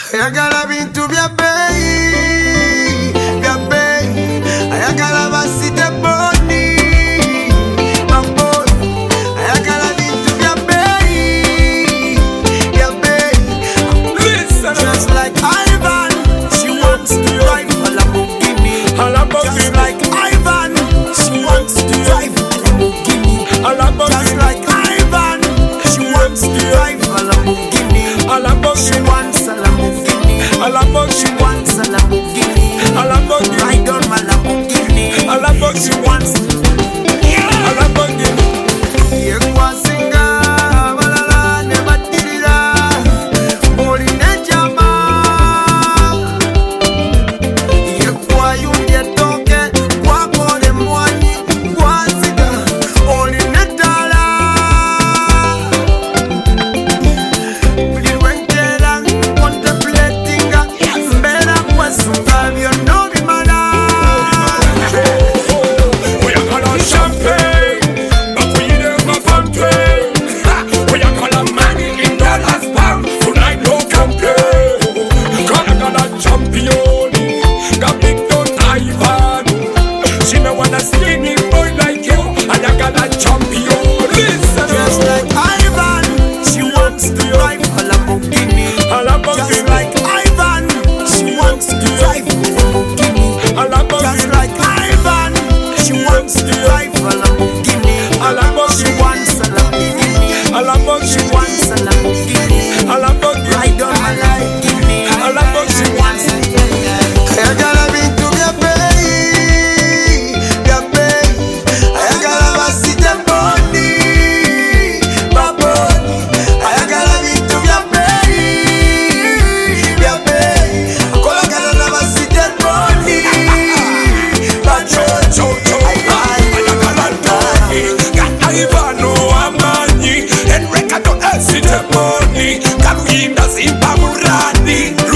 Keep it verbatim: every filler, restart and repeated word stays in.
ayagala bintu bya bei, bya bei, ayagala basite boni, bamboni, ayagala bintu bya bei, bya bei. Listen, just like Ivan, she wants to drive a Lamborghini. Just like Ivan, she wants to drive a Lamborghini. Just like Ivan, she wants to drive a Lamborghini. She wants a Lamborghini. She wants a Lamborghini. Ride on my Lamborghini. She wants a Lamborghini. Yekwasinga balala ne batirira oli ne jama. Yekwayumbye toke kwakole mwanyi kwasiga oli ne ddala. Buli lwenjera contemplatinga mbeera kwesunga byonna bimala. Oyagala champagne, bakuyire nga fontaine. Oyagala money in dollars, pound, tonight no complain. Oyagala champion, got big Don Ivan. She no wanna skinny boy like you. Oyagala champion, listen. Just like Ivan, she wants to drive a Lamborghini. Just like Ivan, she wants to drive a Lamborghini. Just like Ivan, she wants to drive a Lamborghini. She wants a Lamborghini. She wants a Lamborghini. Ride on my Lamborghini. She wants a ayagala bintu bya bei, bya bei, ayagala basite boni, baboni, ayagala bintu bya bei, bya bei, akolagala na basite boni, bachocho, Oyagala Tony, got Ivano amanyi, Enrica don't hesitate money, Karuinda Zimba Muradi.